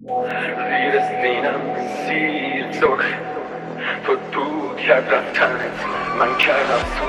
زیر سینم سیر سرخ تو دود کرد رفتنت من کردم تو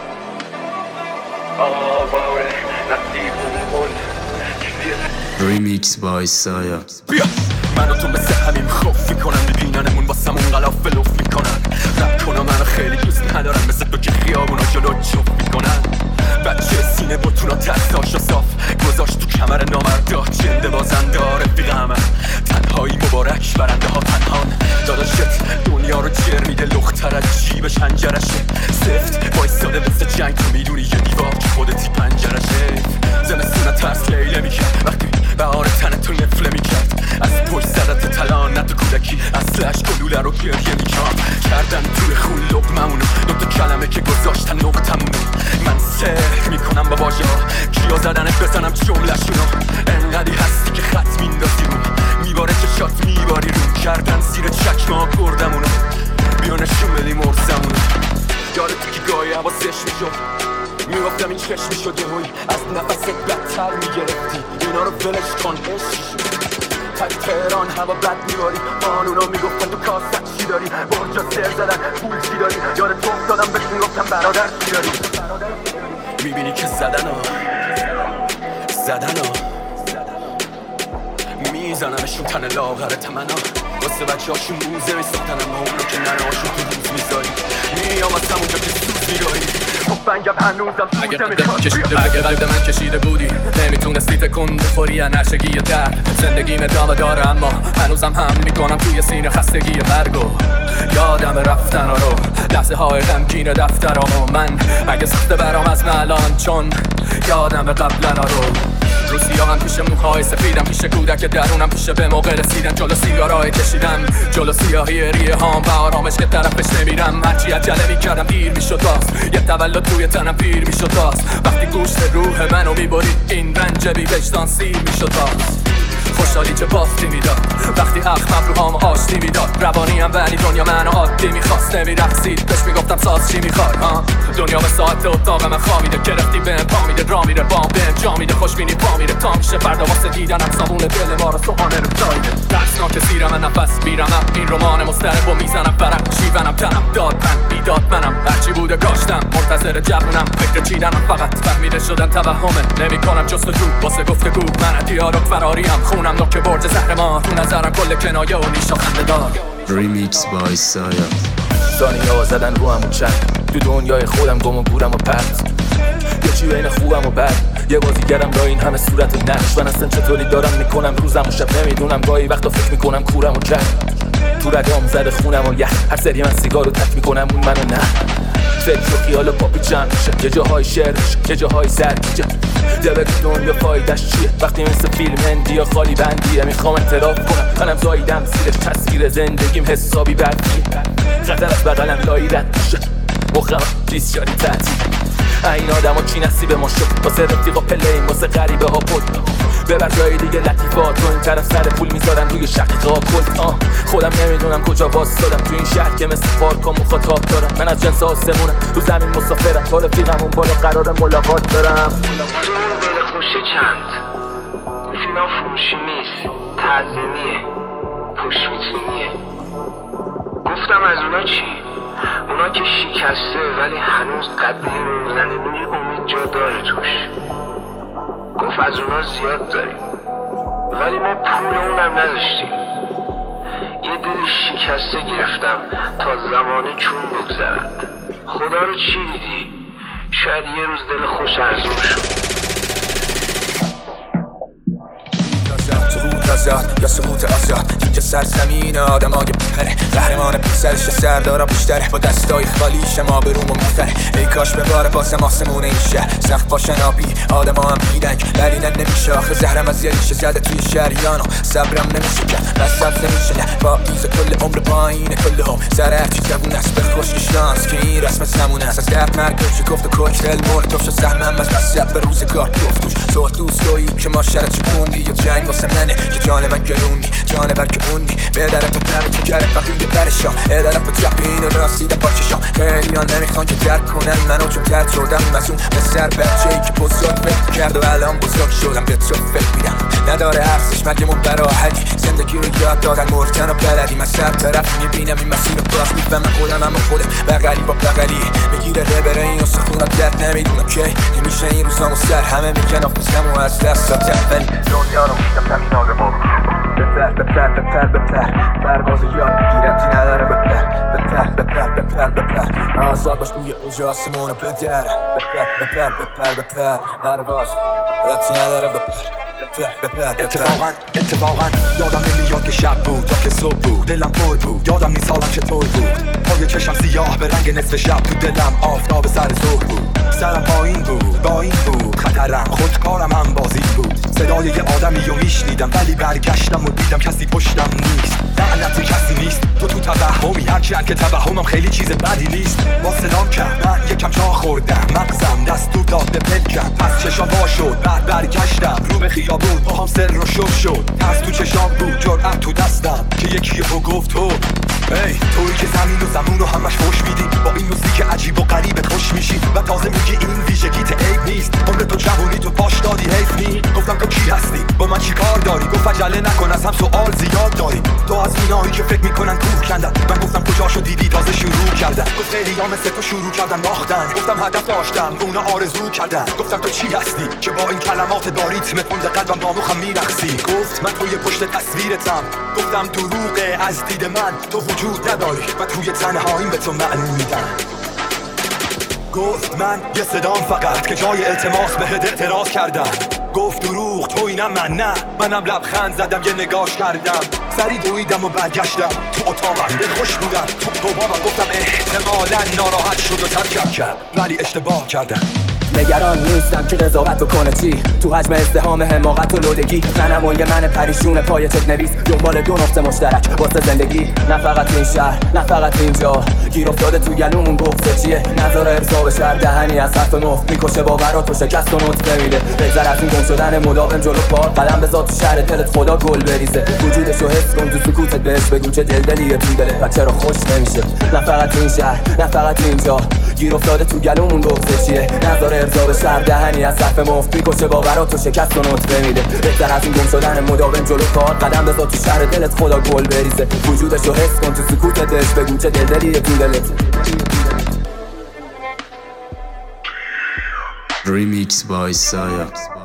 آواره نصیب اون ریمیکس بای سایا. بیا من و تو مثل همین خوف میکنن میبیننمون واسمون غلاف لوف میکنن رب کنم منو خیلی دوست ندارن مثل تو که خیابونا جلو چوف میکنن بچه سینه بطونا تستاشو صاف گذاشت تو کمر نامردا جنده بازندار رفیقم تنهایی مبارک برنده ها تنهان داداشت دنیا رو جر میده لختر از جیبش هنجرشه سفت وایستاده مثل جنگ تو میدونی یه دیوار که خودتی پنجرشه زمستونه ترس لیله میکرد وقتی بهار تنتو نفله میکرد از پشت سرت تلانت و کودکی اصلش گلوله رو گریه میکرد کردن توی خون لقممونو دوتا کلمه که گذاشتن نقطمونو من سحر میکنم با واژه ها کیا زدنت بزنم جمله‌شونو انقدی هستی که خط میندازی رو میباره چشات میباری رو کردن زیر چکمه گردمونو بیا نشون بدی مرزمونو یادت که گاهی حواسش میشد میگفتم این چشمی شده هوی از نفست بدتر میگرفتی اینا رو ولش کن عشق تک تهران هوا بد میباری قانونا میگفتن تو کاست چی داری برجا سر زدن پول چی داری یاد تو افتادم بهش میگفتم برادر چی داری میبینی که زدن میزنمشون تن لاغر تمنا واسه بچه هاشون موزه میساختن اما اونو که ننهاشون تو روز میذاری میام از همونجا که سوز میگاری مفنگم هنوزم سوزه میخواد اگه قلب من کشیده بودی نمیتونستی تکون بخوری نشگی درد زندگیم ادامه داره اما هنوزم هم میکنم توی سینه خستگی مرگو یادم رفتن رو لحظه های غمگین دفترامو من اگه سخته برام از الان چون یادم قبلا رو روسیا هم پیش موهای سفیدم پیش کودک درونم پیش به موقع رسیدن جلو سیگارای کشیدم جلو سیاهی ریه هام و آرامش که طرفش نمیرم هرچی عجله میکردم دیر میشد باز یه تولد توی تنم پیر میشد باز وقتی گوشت روح منو میبرید این رنج بی وجدان سیر میشد باز خوشحالی چه بافتی میداد وقتی اخمم رو هم آشتی میداد روانیم ولی دنیا منو عادی میخواست نمیرقصید بهش میگفتم ساز چی میخوای دنیا به ساعت اتاق من خوامیده گرفتی بهم پا میده را میره بام بهم جا میده خوشبینی پا میره تا میشه فردا واسه دیدنم صابون دل ما رو سوهانه رو جایده ترسناک زیرم من نفس بیرمم این رمان مضطرب و میزنم فرق شیونم تنم داد من بیداد منم هرچی بوده گاشتم منتظر جوونم فکر چیدنم فقط فهمیده شدن توهمه نمیکنم جستجو واسه گفتگو من دیالوگ فراریم خونم نوک برج زهر ما تو نظرم کل کنایه و نیشا خنده دار ریمیکس بای سایا. ثانیه‌ها زدن رو همون چند تو دنیای خودم گم و گورم و پرت یه چی بین خوبم و بد یه بازیگرم با این همه صورت و نقش من اصلا چطوری دارم میکنم روزم و شب نمیدونم گاهی وقتا فکر میکنم کورم و کرد تو رگام زده خونم و هر سری من سیگار رو تک میکنم اون منو نه فکر و خیال و پاپی جمع میشه یه جاهای شعر میشه یه جاهای سرگیجه دبه دنیا فایدش چیه وقتی مثل فیلم هندی یا خالی بندیه میخوام اعتراف کنم منم زایدم زیرش تصویر زندگیم حسابی بدیه خطر از بغلم لایی رد میشه مخم بیسیاری تعطیل این آدم ها چی نصیب ما شد واسه رفیقا پلیم واسه غریبه ها بود ببر جای دیگه لطیفات رو این طرف سر پول میذارن روی شقیقه ها کل خودم نمیدونم کجا واسدادم تو این شهر که مثل پارکا مخاطاب دارم من از جنس آسمونم تو زمین مسافرم با رفیقم اون بالا قرار ملاقات دارم دل خوشه چند فینا فروشی نیست تعظیمیه پشمیتینیه گفتم از اونا چی؟ اونا که شکسته ولی هنوز قدری روزنه روی امید جا داره توش گفت از اونا زیاد داریم ولی ما پول اونم نداشتیم یه دل شکسته گرفتم تا زمانه چون بگذرد خدا رو چی دیدی؟ شاید یه روز دل خوش ارزون شد یا سقوط آزاد اینجا سرزمین آدم های بپره قهرمان پیسرش سردارا بیشتره با دستای خالیش ما به رومو میخره ای کاش به بار باسم آسمون این شهر سخت باشن آبی آدم ها هم بیدنگ برینن نمیشه آخه زهرم از یه ریشه زده توی شهریانو صبرم نمیشه کرد بس سبز نمیشه نه با ایز کل عمر پایین کل هم سر هرچی جوون است به خوشگی شانس که این رسم زمون است از درد مرگ شکفت کوکتل مورد توش زحمم از بس به روزگار گفتوش تو دوستایی که ما شرط چکوندی یا جنگ واسه منه که جان من گلوندی جان برک اوندی به درک و پرمی که کرد وقتی به درشا ادارت به چپین و راسیده با چشام خیلی ها نمیخوان که درک کنن منو چون درد شدم از اون بسر بچه‌ای که بزرگ فکر کرد و الان بزرگ شدم به تو فکر میدم نداره ارزش مرگمون برا حدی زندگی رو یاد دادن مرتن و بلدی من سر طرف میبینم این مسیر رو باز میفهمم خودم اما خودم بغلی با بغلی میگیره ربره این استخونات درد نمیدونم کی نمیشه این روزامو سر همه میگن آفوزم و از دست دادم ولی دنیا رو میدم همین آدم بپر پرواز یاد میگیرم تی نداره بپر آزاد باش روی اوج آسمون رو بدر بپر پرواز تی نداره اتفاقا یادم نمیاد که شب بود تا که صبح بود دلم پر بود یادم نیست حالم چطور بود پای چشم سیاه به رنگ نصف شب تو دلم آفتاب سر ظهر بود سرم پایین بود با این بود خطرم خودکارم هم بازی بود صدای یه آدمی رو میشنیدم ولی برگشتم و دیدم کسی پشتم نیست لعنت کسی نیست تو توهمی هرچند که توهمم خیلی چیز بدی نیست با سلام کرد من یکم جا خوردم مغزم دستو داد به پلکم پس چشام وا شد بعد برگشتم رو به خیابون باهم سر رو شد ترس تو چشام بود جرأت تو دستم که یکی رو گفت تو ای تویی که زمین و زمون رو همش خوش میدی با این موزیک عجیب و غریبت خوش میشی و تازه میگی این ویژگیت عیب نیست عمر تو جوونی تو پاش دادی حیف نی گفتم تو کی هستی با من چی کار داری گفت عجله نکن از هم سوال زیاد داری تو از اینایی که فکر میکنن کوه کندن من گفتم کجاشو دیدی تازه شروع کردن گفت خیلی ها مثل تو شروع کردن باختن گفتم هدف داشتم اونا آرزو کردن گفتم تو چی هستی که با این کلمات با ریتم تند قلبم با مخم میرقصی گفت من توی پشت تصویرتم گفتم دروغه از دید من تو وجود نداری و توی تنهاییم به تو معنی میدم گفت من یه صدام فقط که جای التماس بهت اعتراض کردم گفت دروغ تو اینم من نه منم لبخند زدم یه نگاش کردم سری دویدم و برگشتم تو اتاقم خوش بودم تو بابم گفتم احتمالا ناراحت شد و ترکم کرد ولی اشتباه کردم نگران نیستم که قضاوت بکنه چی تو حجم ازدحام حماقت و لودگی منم و یه من پریشون پای چک نویس دنبال دو نقطه مشترک واسه زندگی نه فقط این شهر نه فقط اینجا گیر افتاده تو گلومون گفته چیه نظر ارضا به شهر دهنی از حرف مفت میکشه باوراتو شکست و نطفه میده بگذر از این گم شدن مداوم جلو پار قدم بذار تو شهر دلت خدا گل بریزه وجودشو حس کن تو سکوتت بهش بگو چه دلدلیه تو دلت و چرا خوش نمیشه نه فقط این شهر نه فقط اینجا گیر افتاده تو گلومون گفته چیه نظر ارضا به شهر دهنی از حرف مفت میکشه باوراتو شکست و نطفه میده بگذر از این گم شدن مداوم جلو کار قدم بذار تو شهر دلت خدا گل بریزه وجودشو حس کن تو سکوتت بهش بگو چه دلدلیه تو دلت Remix by Saya.